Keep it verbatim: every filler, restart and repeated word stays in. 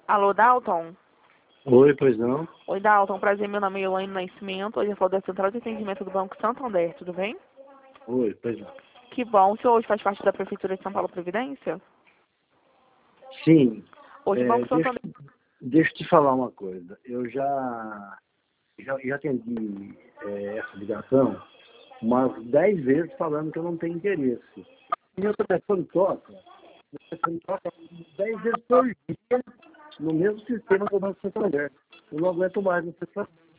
Alô, Dalton? Oi, pois não? Oi, Dalton. Prazer, meu nome é Elaine Nascimento. Hoje eu falo da Central de Atendimento do Banco Santander, tudo bem? Oi, pois não. Que bom. O senhor hoje faz parte da Prefeitura de São Paulo Providência? Sim, Hoje o é, Banco deixa, Santander... deixa eu te falar uma coisa. Eu já, já, já atendi é, essa ligação umas dez vezes falando que eu não tenho interesse. Meu telefone toca, meu telefone toca dez vezes por dia no mesmo sistema do Banco Santander. Eu não aguento mais, não sei